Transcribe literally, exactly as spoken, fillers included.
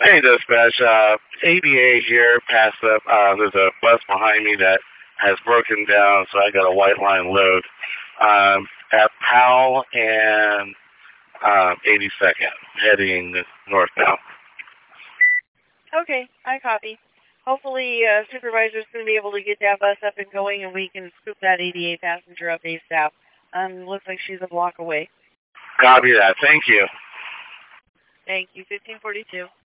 Hey, dispatch. Uh, A D A here, past up. Uh, there's a bus behind me that has broken down, so I got a white line load um, at Powell and um, eighty-second, heading northbound. Okay, I copy. Hopefully, uh, supervisor's going to be able to get that bus up and going, and we can scoop that eighty-eight passenger up ASAP. Um, looks like she's a block away. Copy that. Thank you. Thank you. fifteen forty-two.